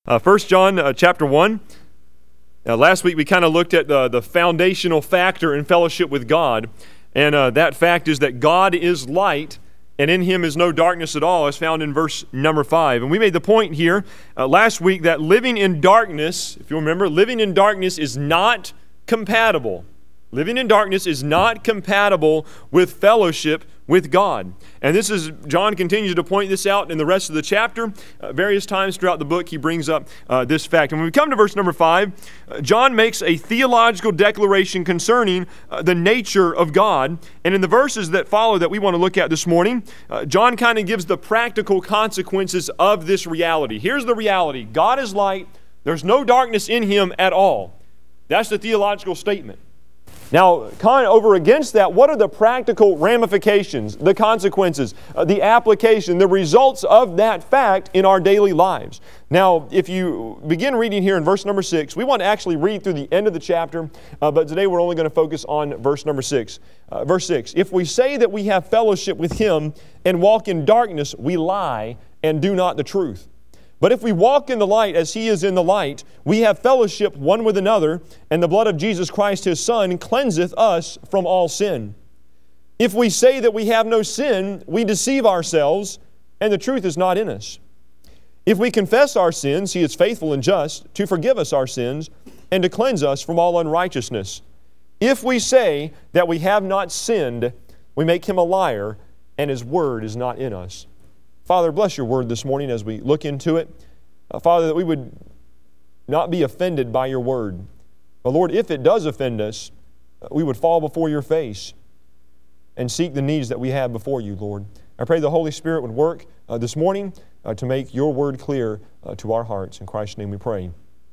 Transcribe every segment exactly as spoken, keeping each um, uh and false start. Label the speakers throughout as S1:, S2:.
S1: Uh, First John uh, chapter one. Uh, last week we kind of looked at the, the foundational factor in fellowship with God. And uh, that fact is that God is light, and in Him is no darkness at all, as found in verse number five. And we made the point here uh, last week that living in darkness, if you remember, living in darkness is not compatible. Living in darkness is not compatible with fellowship with God. And this is, John continues to point this out in the rest of the chapter. Uh, various times throughout the book, he brings up uh, this fact. And when we come to verse number five, uh, John makes a theological declaration concerning uh, the nature of God. And in the verses that follow that we want to look at this morning, uh, John kind of gives the practical consequences of this reality. Here's the reality. God is light. There's no darkness in Him at all. That's the theological statement. Now, kind of over against that, what are the practical ramifications, the consequences, uh, the application, the results of that fact in our daily lives? Now, if you begin reading here in verse number six, we want to actually read through the end of the chapter, uh, but today we're only going to focus on verse number six. Uh, verse six, if we say that we have fellowship with Him and walk in darkness, we lie and do not the truth. But if we walk in the light as He is in the light, we have fellowship one with another, and the blood of Jesus Christ His Son cleanseth us from all sin. If we say that we have no sin, we deceive ourselves, and the truth is not in us. If we confess our sins, He is faithful and just to forgive us our sins and to cleanse us from all unrighteousness. If we say that we have not sinned, we make Him a liar, and His word is not in us. Father, bless Your word this morning as we look into it. Uh, Father, that we would not be offended by Your word. But Lord, if it does offend us, uh, we would fall before Your face and seek the needs that we have before You, Lord. I pray the Holy Spirit would work uh, this morning uh, to make Your word clear uh, to our hearts. In Christ's name we pray.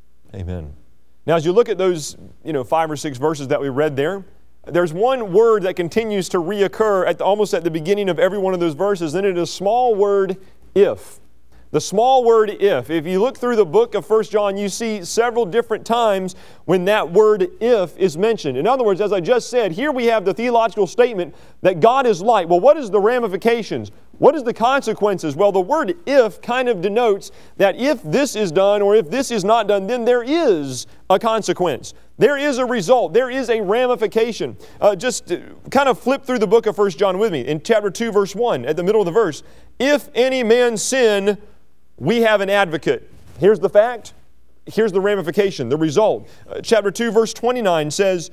S1: Amen. Now, as you look at those, you know, five or six verses that we read there, there's one word that continues to reoccur at the, almost at the beginning of every one of those verses, and it is a small word, if. The small word, if. If you look through the book of First John, you see several different times when that word, if, is mentioned. In other words, as I just said, here we have the theological statement that God is light. Well, what is the ramifications? What is the consequences? Well, the word if kind of denotes that if this is done or if this is not done, then there is a consequence. There is a result. There is a ramification. Uh, just kind of flip through the book of First John with me. In chapter two, verse one, at the middle of the verse, if any man sin, we have an advocate. Here's the fact. Here's the ramification, the result. Uh, chapter two, verse twenty-nine says,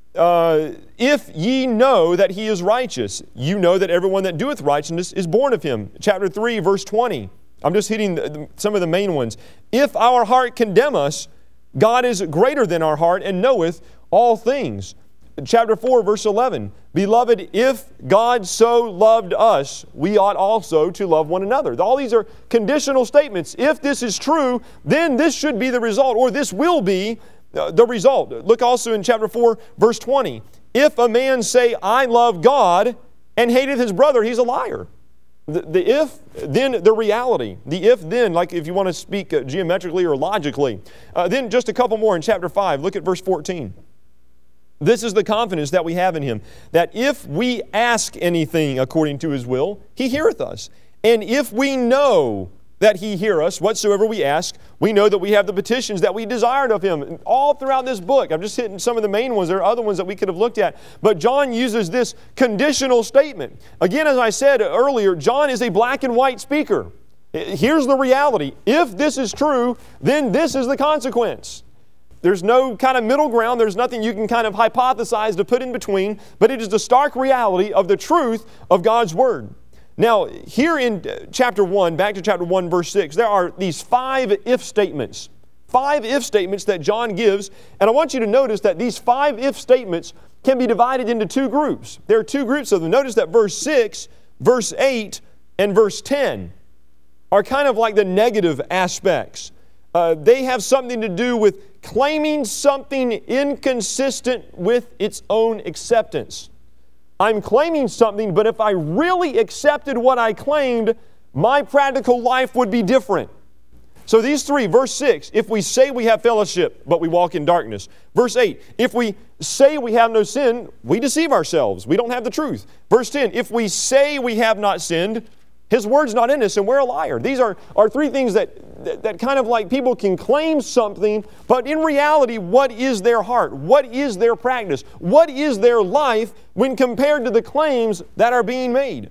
S1: uh, if ye know that He is righteous, you know that everyone that doeth righteousness is born of Him. Chapter three, verse twenty. I'm just hitting the, the, some of the main ones. If our heart condemn us, God is greater than our heart and knoweth all things. Chapter four, verse eleven. Beloved, if God so loved us, we ought also to love one another. All these are conditional statements. If this is true, then this should be the result, or this will be uh, the result. Look also in chapter four, verse twenty. If a man say, I love God, and hateth his brother, he's a liar. The, the if, then the reality. The if, then, like if you want to speak uh, geometrically or logically. Uh, then just a couple more in chapter five. Look at verse fourteen. This is the confidence that we have in Him, that if we ask anything according to His will, He heareth us. And if we know that He hear us, whatsoever we ask, we know that we have the petitions that we desired of Him. All throughout this book, I'm just hitting some of the main ones. There are other ones that we could have looked at. But John uses this conditional statement. Again, as I said earlier, John is a black and white speaker. Here's the reality. If this is true, then this is the consequence. There's no kind of middle ground. There's nothing you can kind of hypothesize to put in between, but it is the stark reality of the truth of God's Word. Now, here in chapter one, back to chapter one, verse six, there are these five if statements. Five if statements that John gives, and I want you to notice that these five if statements can be divided into two groups. There are two groups of them. Notice that verse six, verse eight, and verse ten are kind of like the negative aspects. Uh, they have something to do with claiming something inconsistent with its own acceptance. I'm claiming something, but if I really accepted what I claimed, my practical life would be different. So these three, verse six, if we say we have fellowship, but we walk in darkness. Verse eight, if we say we have no sin, we deceive ourselves. We don't have the truth. Verse ten, if we say we have not sinned, His word's not in us and we're a liar. These are, are three things that that, that kind of like people can claim something, but in reality, what is their heart? What is their practice? What is their life when compared to the claims that are being made?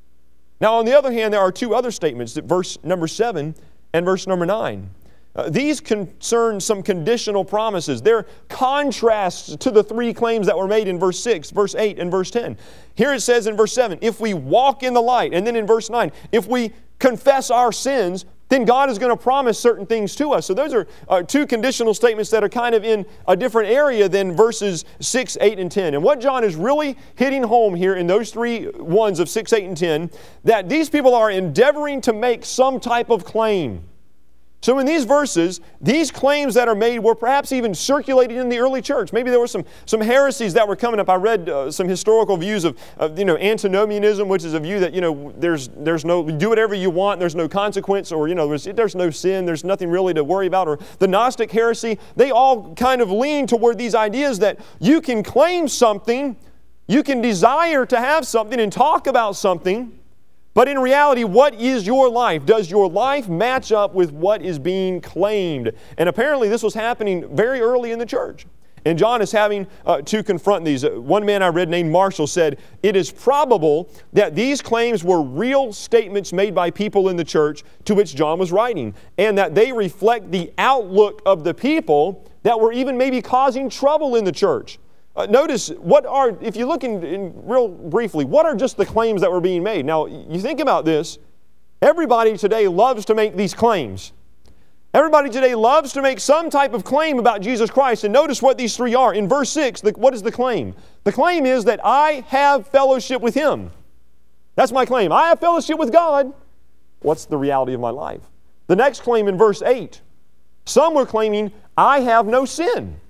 S1: Now, on the other hand, there are two other statements, verse number seven and verse number nine. Uh, these concern some conditional promises. They're contrasts to the three claims that were made in verse six, verse eight, and verse ten. Here it says in verse seven, if we walk in the light, and then in verse nine, if we confess our sins, then God is going to promise certain things to us. So those are uh, two conditional statements that are kind of in a different area than verses six, eight, and ten. And what John is really hitting home here in those three ones of six, eight, and ten, that these people are endeavoring to make some type of claim. So in these verses, these claims that are made were perhaps even circulated in the early church. Maybe there were some, some heresies that were coming up. I read uh, some historical views of, of you know, antinomianism, which is a view that, you know, there's there's no, do whatever you want, there's no consequence, or, you know, there's, there's no sin, there's nothing really to worry about. Or the Gnostic heresy, they all kind of lean toward these ideas that you can claim something, you can desire to have something and talk about something, but in reality, what is your life? Does your life match up with what is being claimed? And apparently this was happening very early in the church. And John is having uh, to confront these. Uh, one man I read named Marshall said, it is probable that these claims were real statements made by people in the church to which John was writing, and that they reflect the outlook of the people that were even maybe causing trouble in the church. Uh, notice, what are, if you look in, in real briefly, what are just the claims that were being made? Now, you think about this, everybody today loves to make these claims. Everybody today loves to make some type of claim about Jesus Christ, and notice what these three are. In verse six, the, what is the claim? The claim is that I have fellowship with Him. That's my claim. I have fellowship with God. What's the reality of my life? The next claim in verse eight, some were claiming, I have no sin.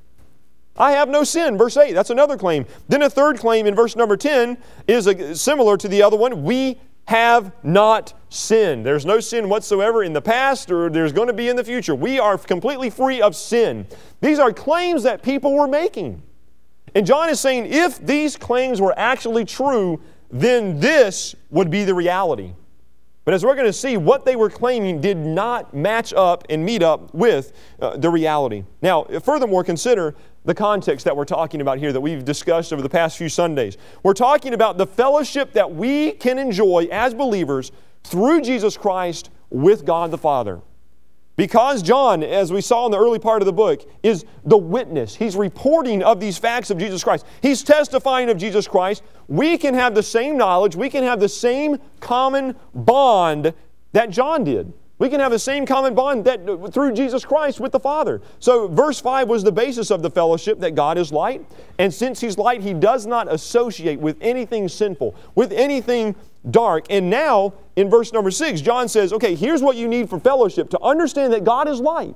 S1: I have no sin, verse eight, that's another claim. Then a third claim in verse number ten is a, similar to the other one. We have not sinned. There's no sin whatsoever in the past, or there's going to be in the future. We are completely free of sin. These are claims that people were making. And John is saying, if these claims were actually true, then this would be the reality. But as we're going to see, what they were claiming did not match up and meet up with uh, the reality. Now, furthermore, consider the context that we're talking about here that we've discussed over the past few Sundays. We're talking about the fellowship that we can enjoy as believers through Jesus Christ with God the Father. Because John, as we saw in the early part of the book, is the witness. He's reporting of these facts of Jesus Christ. He's testifying of Jesus Christ. We can have the same knowledge. We can have the same common bond that John did. We can have the same common bond that through Jesus Christ with the Father. So verse five was the basis of the fellowship, that God is light. And since He's light, He does not associate with anything sinful, with anything dark. And now, in verse number six, John says, okay, here's what you need for fellowship, to understand that God is light.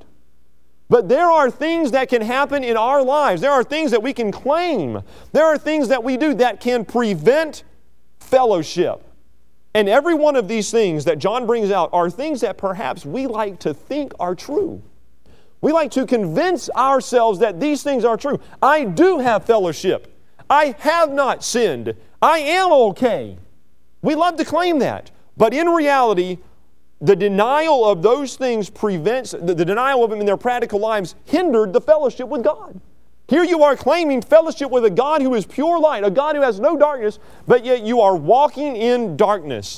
S1: But there are things that can happen in our lives. There are things that we can claim. There are things that we do that can prevent fellowship. And every one of these things that John brings out are things that perhaps we like to think are true. We like to convince ourselves that these things are true. I do have fellowship. I have not sinned. I am okay. We love to claim that. But in reality, the denial of those things prevents, the, the denial of them in their practical lives hindered the fellowship with God. Here you are claiming fellowship with a God who is pure light, a God who has no darkness, but yet you are walking in darkness.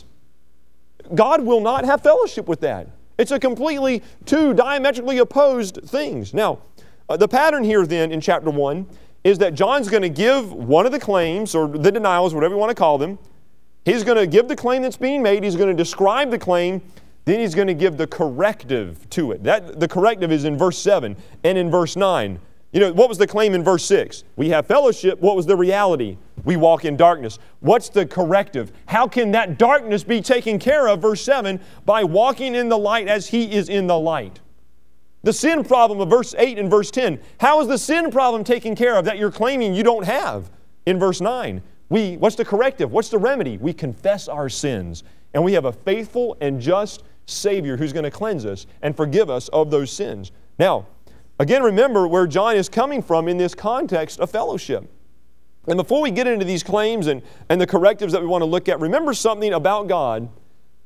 S1: God will not have fellowship with that. It's a completely two diametrically opposed things. Now, uh, the pattern here then in chapter one is that John's going to give one of the claims, or the denials, whatever you want to call them. He's going to give the claim that's being made. He's going to describe the claim. Then he's going to give the corrective to it. That, the corrective is in verse seven and in verse nine. You know, what was the claim in verse six? We have fellowship. What was the reality? We walk in darkness. What's the corrective? How can that darkness be taken care of, verse seven, by walking in the light as He is in the light? The sin problem of verse eight and verse ten. How is the sin problem taken care of that you're claiming you don't have? In verse nine, we, what's the corrective? What's the remedy? We confess our sins. And we have a faithful and just Savior who's going to cleanse us and forgive us of those sins. Now, again, remember where John is coming from in this context of fellowship. And before we get into these claims and, and the correctives that we want to look at, remember something about God,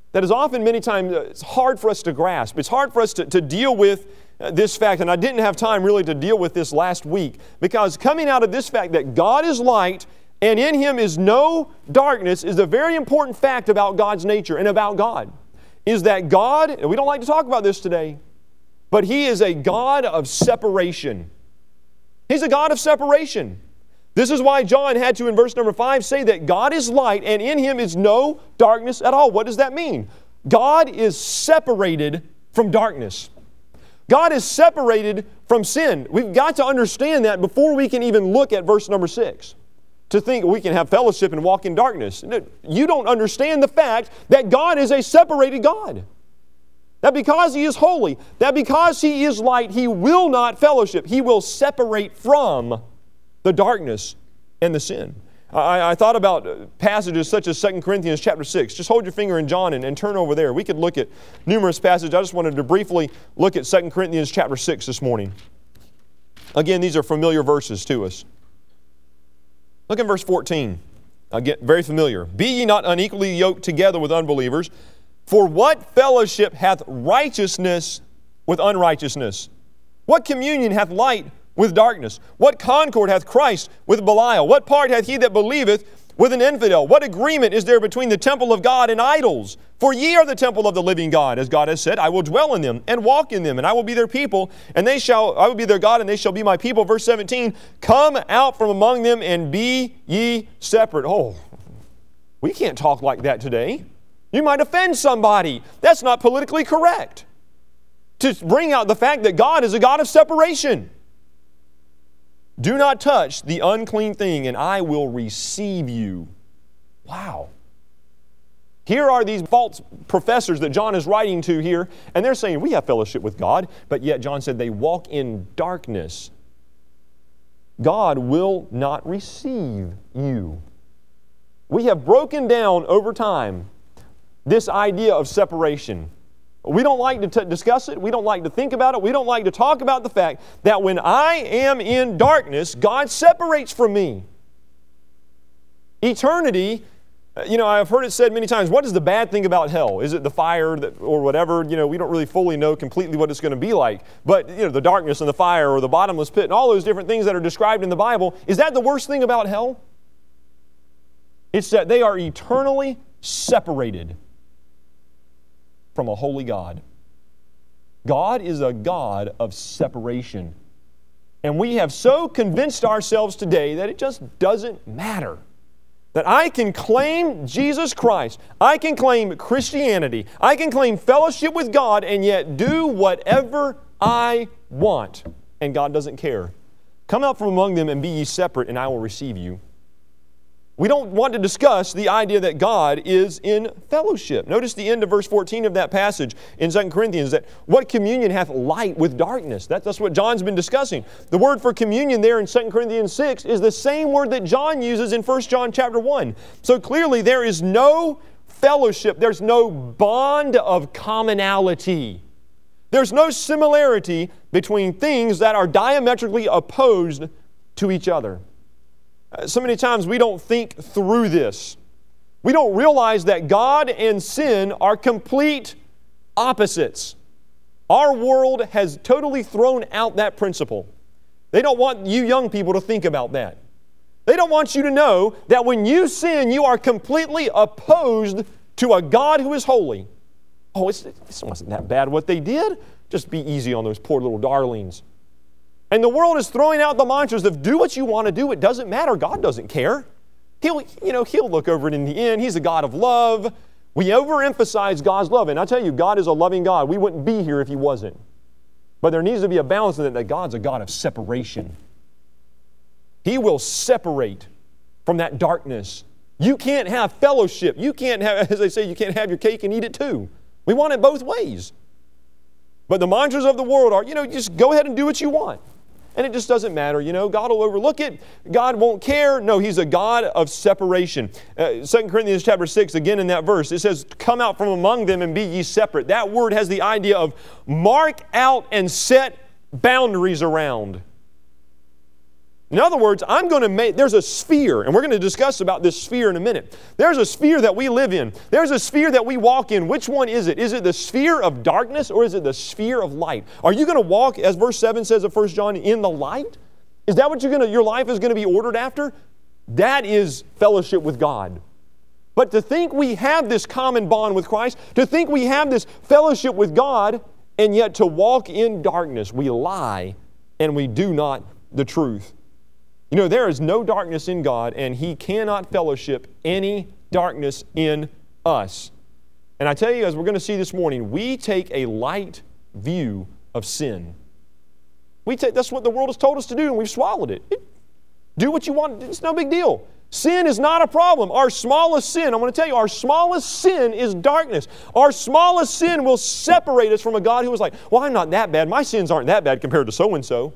S1: that is often, many times, uh, it's hard for us to grasp. It's hard for us to, to deal with uh, this fact, and I didn't have time really to deal with this last week, because coming out of this fact that God is light and in Him is no darkness is a very important fact about God's nature and about God. Is that God, and we don't like to talk about this today, but He is a God of separation. He's a God of separation. This is why John had to, in verse number five, say that God is light and in Him is no darkness at all. What does that mean? God is separated from darkness. God is separated from sin. We've got to understand that before we can even look at verse number six. To think we can have fellowship and walk in darkness. You don't understand the fact that God is a separated God. That because He is holy, that because He is light, He will not fellowship. He will separate from the darkness and the sin. I, I thought about passages such as Second Corinthians chapter six. Just hold your finger in John and, and turn over there. We could look at numerous passages. I just wanted to briefly look at Second Corinthians chapter six this morning. Again, these are familiar verses to us. Look at verse fourteen. Again, very familiar. Be ye not unequally yoked together with unbelievers, for what fellowship hath righteousness with unrighteousness? What communion hath light with darkness? What concord hath Christ with Belial? What part hath he that believeth with an infidel? What agreement is there between the temple of God and idols? For ye are the temple of the living God, as God has said, I will dwell in them and walk in them, and I will be their people, and they shall, I will be their God, and they shall be my people. Verse seventeen, come out from among them and be ye separate. Oh, we can't talk like that today. You might offend somebody. That's not politically correct. To bring out the fact that God is a God of separation. Do not touch the unclean thing, and I will receive you. Wow. Here are these false professors that John is writing to here, and they're saying, we have fellowship with God, but yet John said they walk in darkness. God will not receive you. We have broken down over time this idea of separation. We don't like to t- discuss it. We don't like to think about it. We don't like to talk about the fact that when I am in darkness, God separates from me. Eternity, you know, I've heard it said many times, what is the bad thing about hell? Is it the fire that, or whatever? You know, we don't really fully know completely what it's going to be like. But, you know, the darkness and the fire or the bottomless pit and all those different things that are described in the Bible, is that the worst thing about hell? It's that they are eternally separated from a holy God. God is a God of separation. And we have so convinced ourselves today that it just doesn't matter. That I can claim Jesus Christ, I can claim Christianity, I can claim fellowship with God, and yet do whatever I want. And God doesn't care. Come out from among them and be ye separate, and I will receive you. We don't want to discuss the idea that God is in fellowship. Notice the end of verse fourteen of that passage in Second Corinthians, that what communion hath light with darkness? That, that's what John's been discussing. The word for communion there in Second Corinthians six is the same word that John uses in First John chapter one. So clearly there is no fellowship, there's no bond of commonality. There's no similarity between things that are diametrically opposed to each other. So many times we don't think through this. We don't realize that God and sin are complete opposites. Our world has totally thrown out that principle. They don't want you young people to think about that. They don't want you to know that when you sin, you are completely opposed to a God who is holy. Oh, it's, it wasn't that bad what they did. Just be easy on those poor little darlings. And the world is throwing out the mantras of do what you want to do. It doesn't matter. God doesn't care. He'll, you know, He'll look over it in the end. He's a God of love. We overemphasize God's love. And I tell you, God is a loving God. We wouldn't be here if He wasn't. But there needs to be a balance in it that God's a God of separation. He will separate from that darkness. You can't have fellowship. You can't have, as they say, you can't have your cake and eat it too. We want it both ways. But the mantras of the world are, you know, just go ahead and do what you want. And it just doesn't matter, you know. God will overlook it. God won't care. No, He's a God of separation. Uh, Second Corinthians chapter six, again in that verse, it says, come out from among them and be ye separate. That word has the idea of mark out and set boundaries around. In other words, I'm going to make, there's a sphere, and we're going to discuss about this sphere in a minute. There's a sphere that we live in. There's a sphere that we walk in. Which one is it? Is it the sphere of darkness or is it the sphere of light? Are you going to walk, as verse seven says of First John, in the light? Is that what you're going to, your life is going to be ordered after? That is fellowship with God. But to think we have this common bond with Christ, to think we have this fellowship with God, and yet to walk in darkness, we lie and we do not the truth. You know, there is no darkness in God, and He cannot fellowship any darkness in us. And I tell you, as we're going to see this morning, we take a light view of sin. We take, that's what the world has told us to do, and we've swallowed it. it. Do what you want. It's no big deal. Sin is not a problem. Our smallest sin, I'm going to tell you, our smallest sin is darkness. Our smallest sin will separate us from a God who is like, well, I'm not that bad. My sins aren't that bad compared to so-and-so.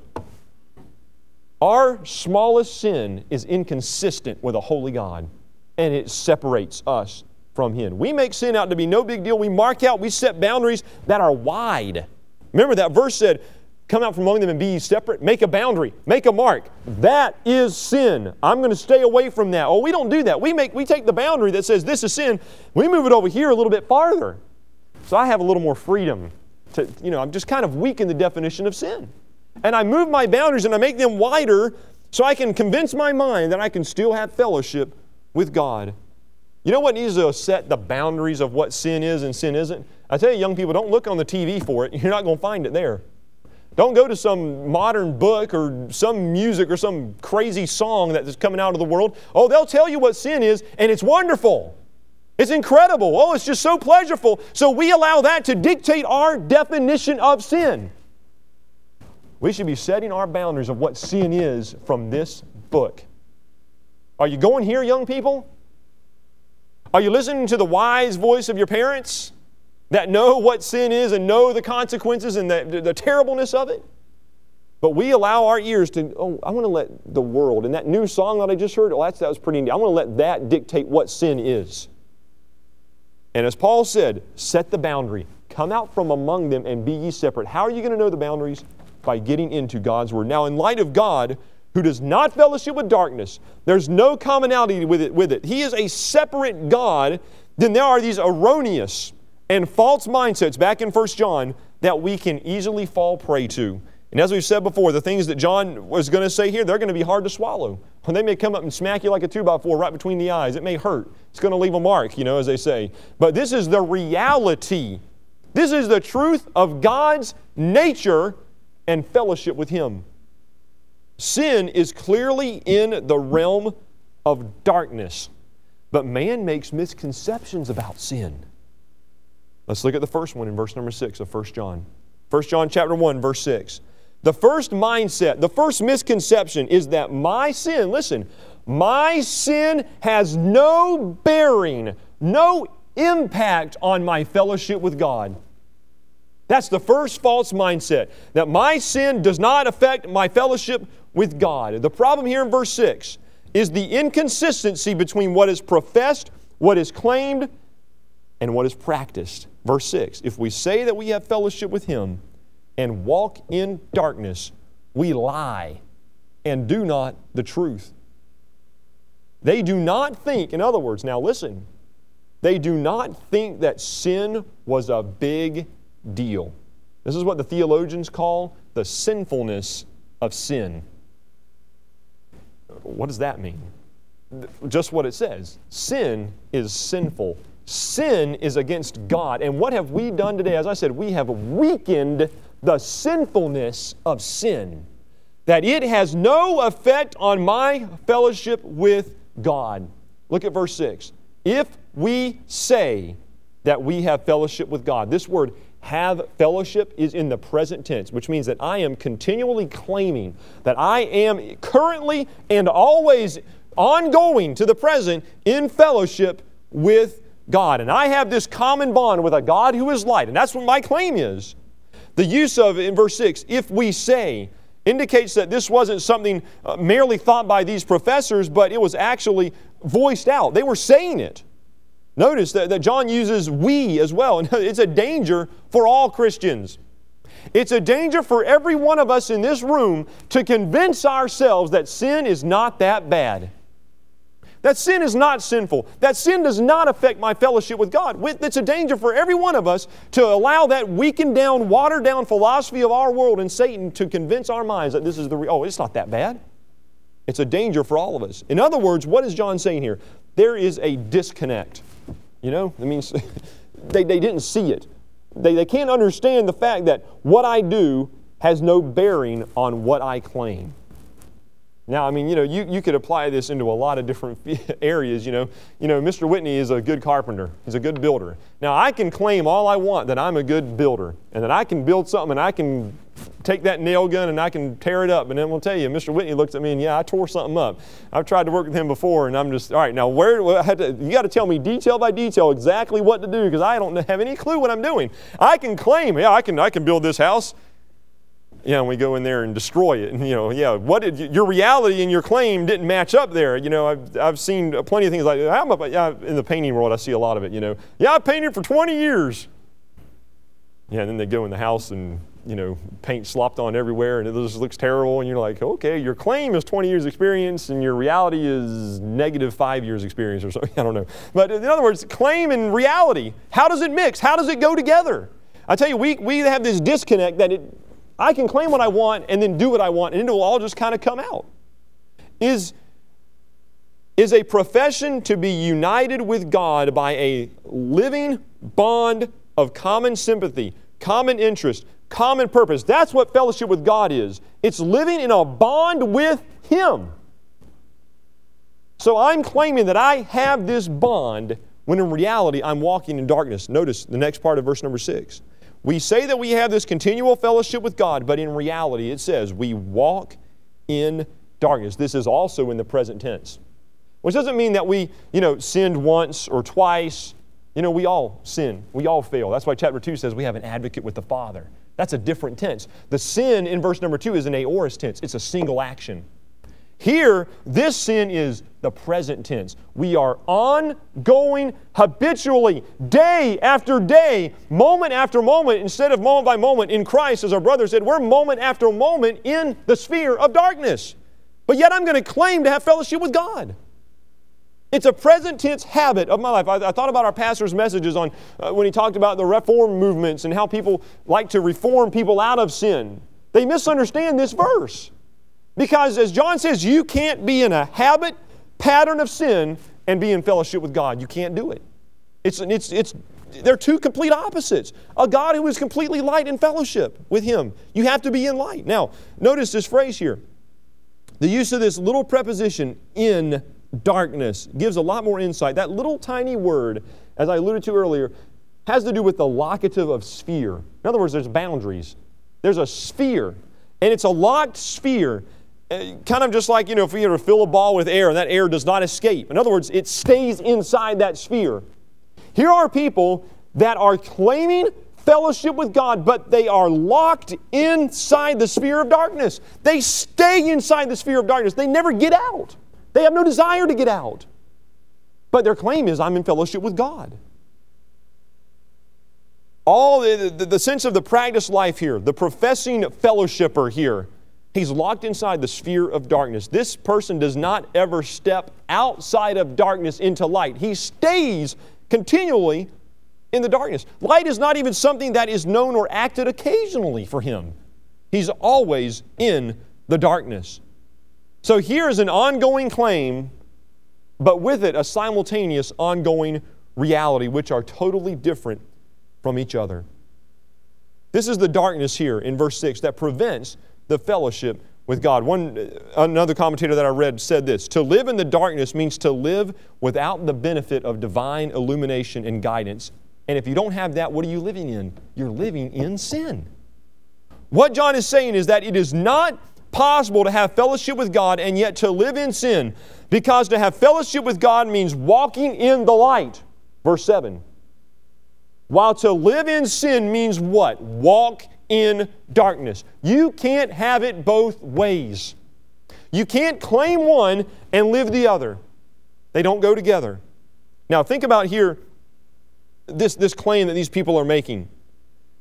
S1: Our smallest sin is inconsistent with a holy God, and it separates us from Him. We make sin out to be no big deal. We mark out, we set boundaries that are wide. Remember that verse said, come out from among them and be ye separate. Make a boundary. Make a mark. That is sin. I'm going to stay away from that. Oh, we don't do that. We make we take the boundary that says this is sin. We move it over here a little bit farther. So I have a little more freedom to, you know, I'm just kind of weak in the definition of sin. And I move my boundaries and I make them wider so I can convince my mind that I can still have fellowship with God. You know what needs to set the boundaries of what sin is and sin isn't? I tell you, young people, don't look on the T V for it. You're not going to find it there. Don't go to some modern book or some music or some crazy song that's coming out of the world. Oh, they'll tell you what sin is, and it's wonderful. It's incredible. Oh, it's just so pleasurable. So we allow that to dictate our definition of sin. We should be setting our boundaries of what sin is from this book. Are you going here, young people? Are you listening to the wise voice of your parents that know what sin is and know the consequences and the, the, the terribleness of it? But we allow our ears to, oh, I want to let the world, and that new song that I just heard, oh, that's, that was pretty neat. I want to let that dictate what sin is. And as Paul said, set the boundary. Come out from among them and be ye separate. How are you going to know the boundaries? By getting into God's Word. Now, in light of God, who does not fellowship with darkness, there's no commonality with it, with it. He is a separate God. Then there are these erroneous and false mindsets back in First John that we can easily fall prey to. And as we've said before, the things that John was going to say here, they're going to be hard to swallow. When they may come up and smack you like a two by four right between the eyes. It may hurt. It's going to leave a mark, you know, as they say. But this is the reality. This is the truth of God's nature and fellowship with Him. Sin is clearly in the realm of darkness, but man makes misconceptions about sin. Let's look at the first one in verse number six of First John. First John chapter one, verse six. The first mindset, the first misconception is that my sin, listen, my sin has no bearing, no impact on my fellowship with God. That's the first false mindset, that my sin does not affect my fellowship with God. The problem here in verse six is the inconsistency between what is professed, what is claimed, and what is practiced. Verse six, if we say that we have fellowship with Him and walk in darkness, we lie and do not the truth. They do not think, in other words, now listen, they do not think that sin was a big deal. This is what the theologians call the sinfulness of sin. What does that mean? Just what it says. Sin is sinful. Sin is against God. And what have we done today? As I said, we have weakened the sinfulness of sin, that it has no effect on my fellowship with God. Look at verse six. If we say that we have fellowship with God, this word have fellowship is in the present tense, which means that I am continually claiming that I am currently and always ongoing to the present in fellowship with God. And I have this common bond with a God who is light. And that's what my claim is. The use of, in verse six, if we say, indicates that this wasn't something uh, merely thought by these professors, but it was actually voiced out. They were saying it. Notice that, that John uses we as well. And it's a danger for all Christians. It's a danger for every one of us in this room to convince ourselves that sin is not that bad. That sin is not sinful. That sin does not affect my fellowship with God. It's a danger for every one of us to allow that weakened down, watered down philosophy of our world and Satan to convince our minds that this is the real, oh, it's not that bad. It's a danger for all of us. In other words, what is John saying here? There is a disconnect. You know, I mean, they, they didn't see it. They, they can't understand the fact that what I do has no bearing on what I claim. Now, I mean, you know, you, you could apply this into a lot of different areas, you know. You know, Mister Whitney is a good carpenter. He's a good builder. Now, I can claim all I want that I'm a good builder and that I can build something and I can take that nail gun and I can tear it up. And then we'll tell you, Mister Whitney looks at me and, yeah, I tore something up. I've tried to work with him before and I'm just, all right, now where, I had to, you got to tell me detail by detail exactly what to do because I don't have any clue what I'm doing. I can claim, yeah, I can, I can build this house. Yeah, and we go in there and destroy it. And, you know, yeah, what did you, your reality and your claim didn't match up there. You know, I've, I've seen plenty of things like that. I'm a, yeah, in the painting world, I see a lot of it, you know. Yeah, I painted for twenty years. Yeah, and then they go in the house and, you know, paint slopped on everywhere and it just looks terrible. And you're like, okay, your claim is twenty years experience and your reality is negative five years experience or something. I don't know. But in other words, claim and reality, how does it mix? How does it go together? I tell you, we, we have this disconnect that it, I can claim what I want and then do what I want, and it will all just kind of come out. Is, is a profession to be united with God by a living bond of common sympathy, common interest, common purpose. That's what fellowship with God is. It's living in a bond with Him. So I'm claiming that I have this bond when in reality I'm walking in darkness. Notice the next part of verse number six. We say that we have this continual fellowship with God, but in reality it says we walk in darkness. This is also in the present tense. Which doesn't mean that we, you know, sinned once or twice. You know, we all sin. We all fail. That's why chapter two says we have an advocate with the Father. That's a different tense. The sin in verse number two is an aorist tense. It's a single action. Here, this sin is the present tense. We are ongoing, habitually, day after day, moment after moment, instead of moment by moment in Christ, as our brother said, we're moment after moment in the sphere of darkness. But yet I'm going to claim to have fellowship with God. It's a present tense habit of my life. I, I thought about our pastor's messages on uh, when he talked about the reform movements and how people like to reform people out of sin. They misunderstand this verse. Because as John says, you can't be in a habit, pattern of sin and be in fellowship with God. You can't do it. It's, it's, it's, they're two complete opposites. A God who is completely light in fellowship with Him. You have to be in light. Now, notice this phrase here. The use of this little preposition, in darkness, gives a lot more insight. That little tiny word, as I alluded to earlier, has to do with the locative of sphere. In other words, there's boundaries. There's a sphere, and it's a locked sphere. Kind of just like, you know, if we were to fill a ball with air and that air does not escape. In other words, it stays inside that sphere. Here are people that are claiming fellowship with God, but they are locked inside the sphere of darkness. They stay inside the sphere of darkness. They never get out. They have no desire to get out. But their claim is, I'm in fellowship with God. All the, the, the sense of the practice life here, the professing fellowshipper here, he's locked inside the sphere of darkness. This person does not ever step outside of darkness into light. He stays continually in the darkness. Light is not even something that is known or acted occasionally for him. He's always in the darkness. So here is an ongoing claim, but with it a simultaneous ongoing reality, which are totally different from each other. This is the darkness here in verse six that prevents the fellowship with God. One, another commentator that I read said this: to live in the darkness means to live without the benefit of divine illumination and guidance. And if you don't have that, what are you living in? You're living in sin. What John is saying is that it is not possible to have fellowship with God and yet to live in sin, because to have fellowship with God means walking in the light. Verse seven. While to live in sin means what? Walk in darkness. You can't have it both ways. You can't claim one and live the other. They don't go together. Now think about here this, this claim that these people are making.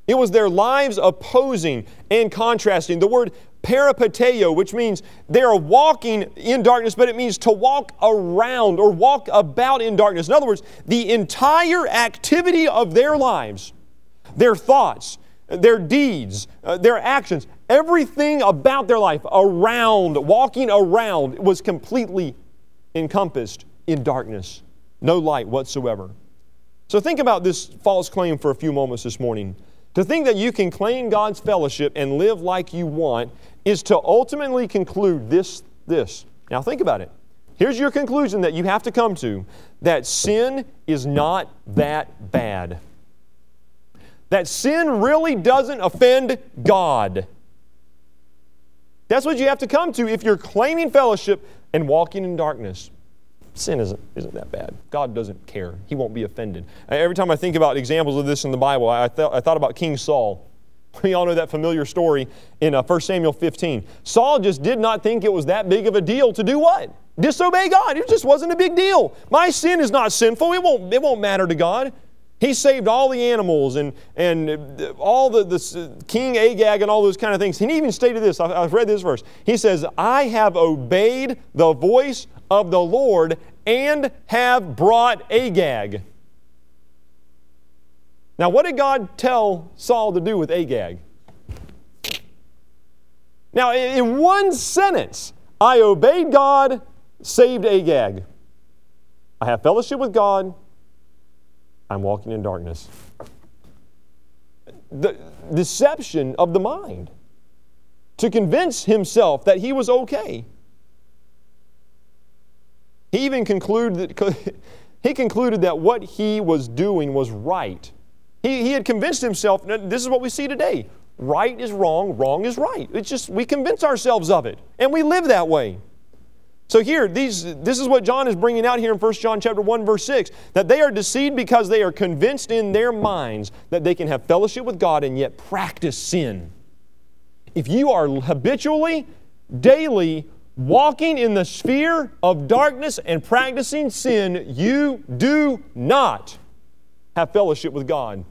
S1: It was their lives opposing and contrasting. The word peripateo, which means they are walking in darkness, but it means to walk around or walk about in darkness. In other words, the entire activity of their lives, their thoughts, their deeds, uh, their actions, everything about their life around, walking around, was completely encompassed in darkness. No light whatsoever. So think about this false claim for a few moments this morning. To think that you can claim God's fellowship and live like you want is to ultimately conclude this, this. Now think about it. Here's your conclusion that you have to come to, that sin is not that bad. That sin really doesn't offend God. That's what you have to come to if you're claiming fellowship and walking in darkness. Sin isn't, isn't that bad. God doesn't care. He won't be offended. Every time I think about examples of this in the Bible, I, th- I thought about King Saul. We all know that familiar story in uh, First Samuel fifteen. Saul just did not think it was that big of a deal to do what? Disobey God. It just wasn't a big deal. My sin is not sinful. It won't, it won't matter to God. He saved all the animals and, and all the, the King Agag and all those kind of things. He even stated this. I've, I've read this verse. He says, I have obeyed the voice of the Lord and have brought Agag. Now, what did God tell Saul to do with Agag? Now, in one sentence, I obeyed God, saved Agag. I have fellowship with God, I'm walking in darkness. The deception of the mind to convince himself that he was okay. He even concluded that, he concluded that what he was doing was right. He, he had convinced himself, this is what we see today. Right is wrong, wrong is right. It's just, we convince ourselves of it, and we live that way. So here, these, this is what John is bringing out here in First John chapter one, verse six, that they are deceived because they are convinced in their minds that they can have fellowship with God and yet practice sin. If you are habitually, daily, walking in the sphere of darkness and practicing sin, you do not have fellowship with God.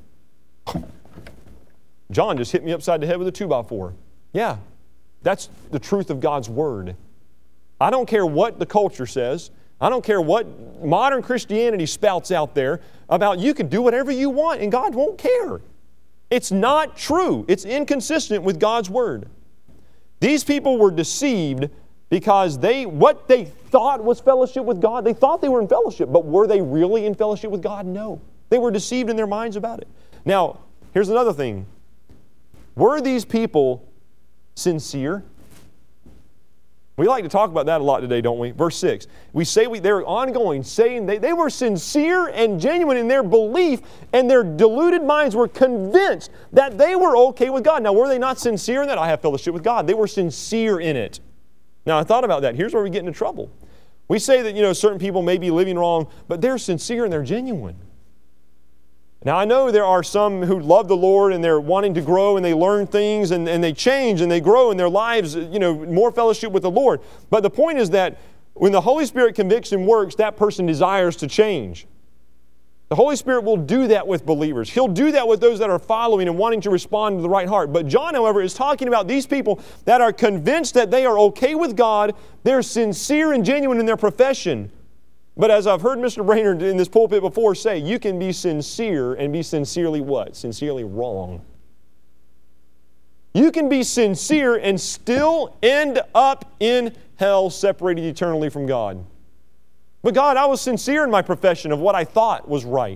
S1: John just hit me upside the head with a two by four. Yeah, that's the truth of God's Word. I don't care what the culture says. I don't care what modern Christianity spouts out there about you can do whatever you want and God won't care. It's not true. It's inconsistent with God's Word. These people were deceived because they, what they thought was fellowship with God, they thought they were in fellowship, but were they really in fellowship with God? No. They were deceived in their minds about it. Now, here's another thing. Were these people sincere? We like to talk about that a lot today, don't we? Verse six. We say we, they're ongoing, saying they, they were sincere and genuine in their belief, and their deluded minds were convinced that they were okay with God. Now, were they not sincere in that? I have fellowship with God. They were sincere in it. Now, I thought about that. Here's where we get into trouble. We say that, you know, certain people may be living wrong, but they're sincere and they're genuine. Now, I know there are some who love the Lord and they're wanting to grow and they learn things and, and they change and they grow in their lives, you know, more fellowship with the Lord. But the point is that when the Holy Spirit conviction works, that person desires to change. The Holy Spirit will do that with believers. He'll do that with those that are following and wanting to respond to the right heart. But John, however, is talking about these people that are convinced that they are okay with God. They're sincere and genuine in their profession. But as I've heard Mister Brainerd in this pulpit before say, you can be sincere and be sincerely what? Sincerely wrong. You can be sincere and still end up in hell separated eternally from God. But God, I was sincere in my profession of what I thought was right.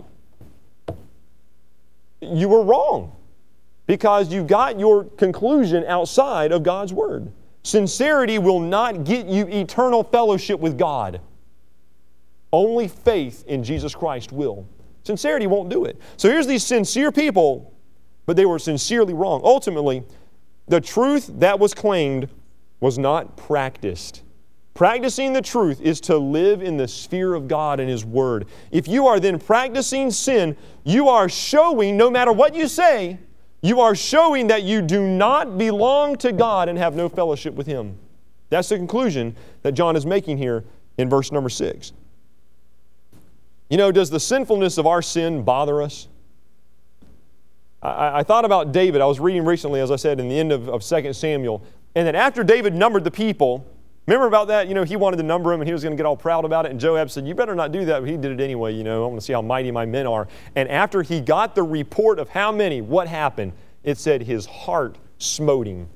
S1: You were wrong because you got your conclusion outside of God's Word. Sincerity will not get you eternal fellowship with God. Only faith in Jesus Christ will. Sincerity won't do it. So here's these sincere people, but they were sincerely wrong. Ultimately, the truth that was claimed was not practiced. Practicing the truth is to live in the sphere of God and His Word. If you are then practicing sin, you are showing, no matter what you say, you are showing that you do not belong to God and have no fellowship with Him. That's the conclusion that John is making here in verse number six. You know, does the sinfulness of our sin bother us? I, I thought about David. I was reading recently, as I said, in the end of, of Second Samuel, and that after David numbered the people, remember about that? You know, he wanted to number them, and he was going to get all proud about it, and Joab said, you better not do that, but he did it anyway, you know, I want to see how mighty my men are. And after he got the report of how many, what happened? It said his heart smote him.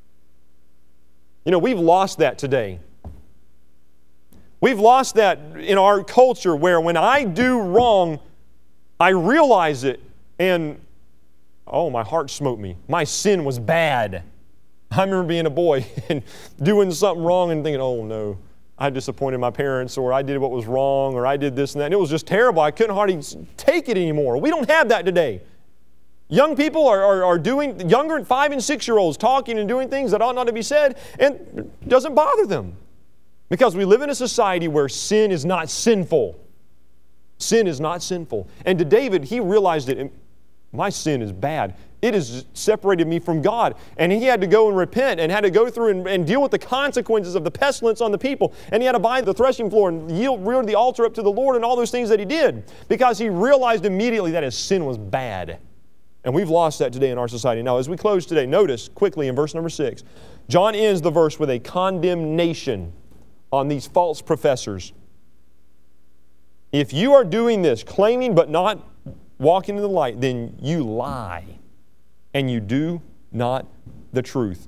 S1: You know, we've lost that today. We've lost that in our culture where when I do wrong, I realize it and, oh, my heart smote me. My sin was bad. I remember being a boy and doing something wrong and thinking, oh no, I disappointed my parents, or I did what was wrong, or I did this and that. And it was just terrible. I couldn't hardly take it anymore. We don't have that today. Young people are, are, are doing, younger five and six-year-olds talking and doing things that ought not to be said, and it doesn't bother them. Because we live in a society where sin is not sinful. Sin is not sinful. And to David, he realized it. My sin is bad. It has separated me from God. And he had to go and repent and had to go through and, and deal with the consequences of the pestilence on the people. And he had to bind the threshing floor and yield, rear the altar up to the Lord and all those things that he did. Because he realized immediately that his sin was bad. And we've lost that today in our society. Now, as we close today, notice quickly in verse number six, John ends the verse with a condemnation on these false professors. If you are doing this, claiming but not walking in the light, then you lie, and you do not the truth.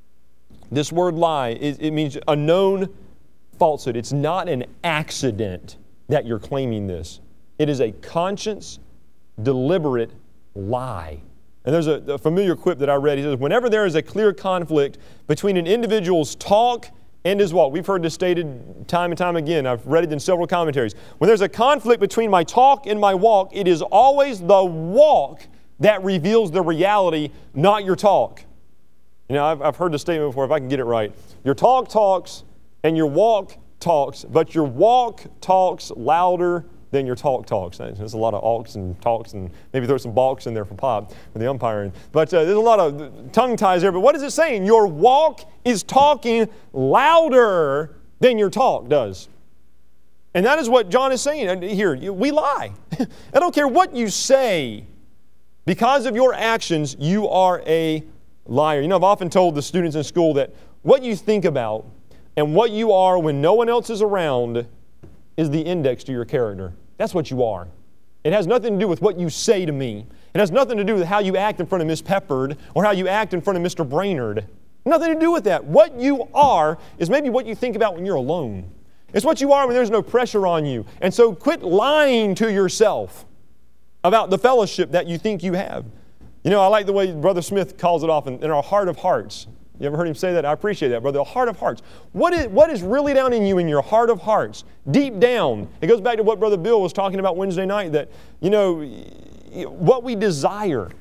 S1: This word lie, it, it means a known falsehood. It's not an accident that you're claiming this. It is a conscious, deliberate lie. And there's a, a familiar quip that I read. He says, whenever there is a clear conflict between an individual's talk and his walk. We've heard this stated time and time again. I've read it in several commentaries. When there's a conflict between my talk and my walk, it is always the walk that reveals the reality, not your talk. You know, I've, I've heard the statement before, if I can get it right. Your talk talks and your walk talks, but your walk talks louder than your talk talks. There's a lot of alks and talks, and maybe throw some balks in there for Pop, for the umpiring. But uh, there's a lot of tongue ties there. But what is it saying? Your walk is talking louder than your talk does. And that is what John is saying here. We lie. I don't care what you say. Because of your actions, you are a liar. You know, I've often told the students in school that what you think about and what you are when no one else is around is the index to your character. That's what you are. It has nothing to do with what you say to me. It has nothing to do with how you act in front of Miss Peppard or how you act in front of Mister Brainerd. Nothing to do with that. What you are is maybe what you think about when you're alone. It's what you are when there's no pressure on you. And so quit lying to yourself about the fellowship that you think you have. You know, I like the way Brother Smith calls it often, in our heart of hearts. You ever heard him say that? I appreciate that, brother. The heart of hearts. What is, what is really down in you in your heart of hearts? Deep down. It goes back to what Brother Bill was talking about Wednesday night, that, you know, what we desire.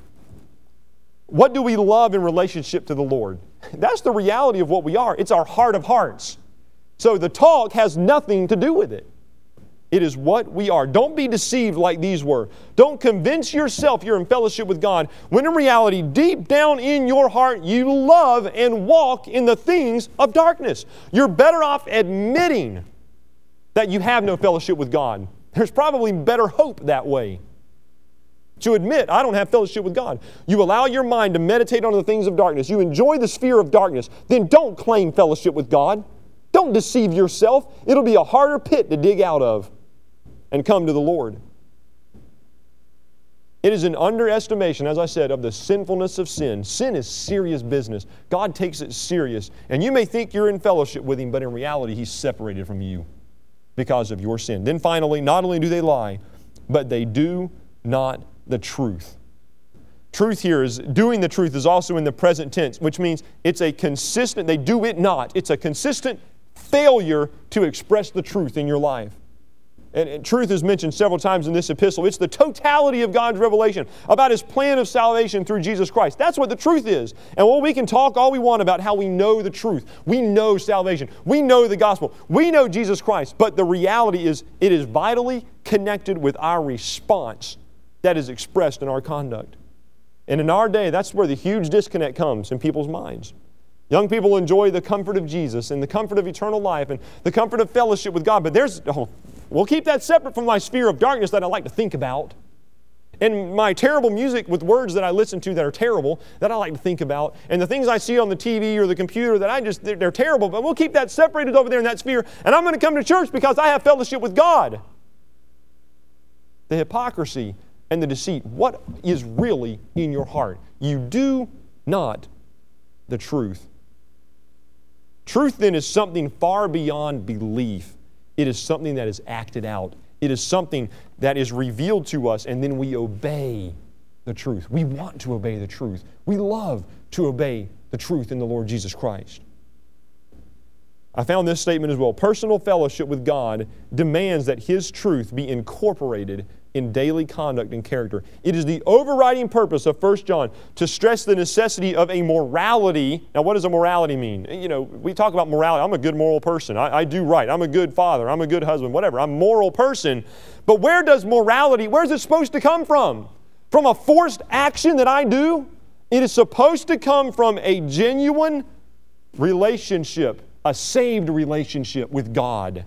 S1: What do we love in relationship to the Lord? That's the reality of what we are. It's our heart of hearts. So the talk has nothing to do with it. It is what we are. Don't be deceived like these were. Don't convince yourself you're in fellowship with God when in reality, deep down in your heart, you love and walk in the things of darkness. You're better off admitting that you have no fellowship with God. There's probably better hope that way. To admit, I don't have fellowship with God. You allow your mind to meditate on the things of darkness. You enjoy the sphere of darkness. Then don't claim fellowship with God. Don't deceive yourself. It'll be a harder pit to dig out of and come to the Lord. It is an underestimation, as I said, of the sinfulness of sin. Sin is serious business. God takes it serious. And you may think you're in fellowship with Him, but in reality, He's separated from you because of your sin. Then finally, not only do they lie, but they do not the truth. Truth here is, doing the truth is also in the present tense, which means it's a consistent, they do it not. It's a consistent failure to express the truth in your life. And, and truth is mentioned several times in this epistle. It's the totality of God's revelation about His plan of salvation through Jesus Christ. That's what the truth is. And while we can talk all we want about how we know the truth, we know salvation, we know the gospel, we know Jesus Christ, but the reality is it is vitally connected with our response that is expressed in our conduct. And in our day, that's where the huge disconnect comes in people's minds. Young people enjoy the comfort of Jesus and the comfort of eternal life and the comfort of fellowship with God, but there's... Oh, we'll keep that separate from my sphere of darkness that I like to think about. and my terrible music with words that I listen to that are terrible, that I like to think about, and the things I see on the T V or the computer that I just, they're, they're terrible, but we'll keep that separated over there in that sphere, and I'm going to come to church because I have fellowship with God. The hypocrisy and the deceit. What is really in your heart? You do not the truth. Truth then is something far beyond belief. It is something that is acted out. It is something that is revealed to us, and then we obey the truth. We want to obey the truth. We love to obey the truth in the Lord Jesus Christ. I found this statement as well. Personal fellowship with God demands that His truth be incorporated in daily conduct and character. It is the overriding purpose of First John to stress the necessity of a morality. Now, what does a morality mean? You know, we talk about morality. I'm a good moral person. I, I do right. I'm a good father. I'm a good husband, whatever. I'm a moral person. But where does morality, where is it supposed to come from? From a forced action that I do? It is supposed to come from a genuine relationship, a saved relationship with God.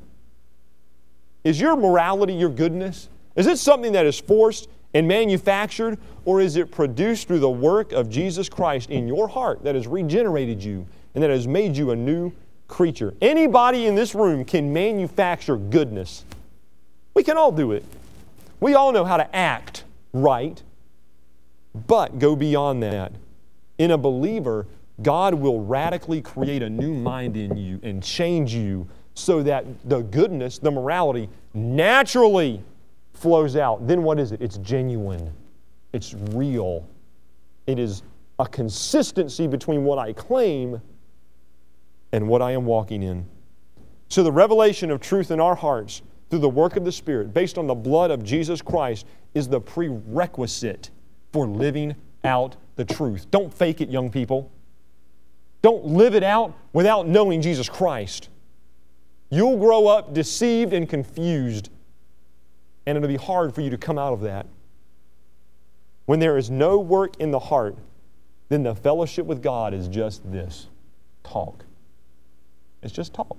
S1: Is your morality your goodness? Is it something that is forced and manufactured, or is it produced through the work of Jesus Christ in your heart that has regenerated you and that has made you a new creature? Anybody in this room can manufacture goodness. We can all do it. We all know how to act right, but go beyond that. In a believer, God will radically create a new mind in you and change you so that the goodness, the morality, naturally flows out. Then what is it? It's genuine. It's real. It is a consistency between what I claim and what I am walking in. So the revelation of truth in our hearts through the work of the Spirit, based on the blood of Jesus Christ, is the prerequisite for living out the truth. Don't fake it, young people. Don't live it out without knowing Jesus Christ. You'll grow up deceived and confused, and it'll be hard for you to come out of that. When there is no work in the heart, then the fellowship with God is just this, talk. It's just talk.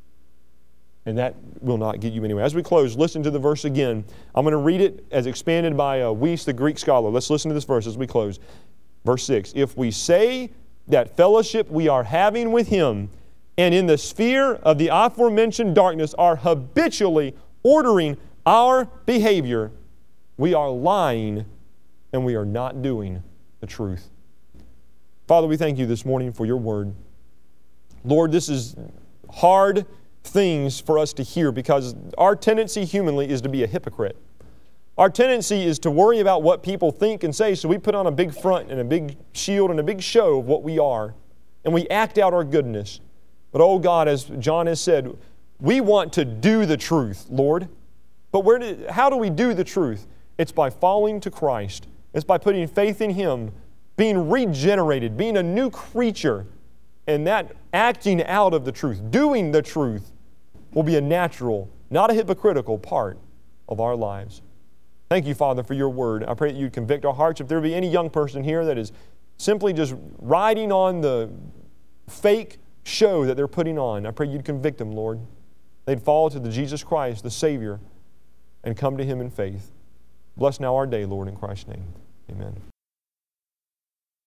S1: And that will not get you anywhere. As we close, listen to the verse again. I'm going to read it as expanded by uh, Weiss, the Greek scholar. Let's listen to this verse as we close. Verse six, if we say that fellowship we are having with Him, and in the sphere of the aforementioned darkness are habitually ordering our behavior, we are lying and we are not doing the truth. Father, we thank You this morning for Your word. Lord, this is hard things for us to hear because our tendency humanly is to be a hypocrite. Our tendency is to worry about what people think and say, so we put on a big front and a big shield and a big show of what we are, and we act out our goodness. But oh God, as John has said, we want to do the truth, Lord. But where do, how do we do the truth? It's by following to Christ. It's by putting faith in Him, being regenerated, being a new creature, and that acting out of the truth, doing the truth, will be a natural, not a hypocritical part of our lives. Thank You, Father, for Your word. I pray that You'd convict our hearts. If there be any young person here that is simply just riding on the fake show that they're putting on, I pray You'd convict them, Lord. They'd fall to the Jesus Christ, the Savior, and come to Him in faith. Bless now our day, Lord, in Christ's name. Amen.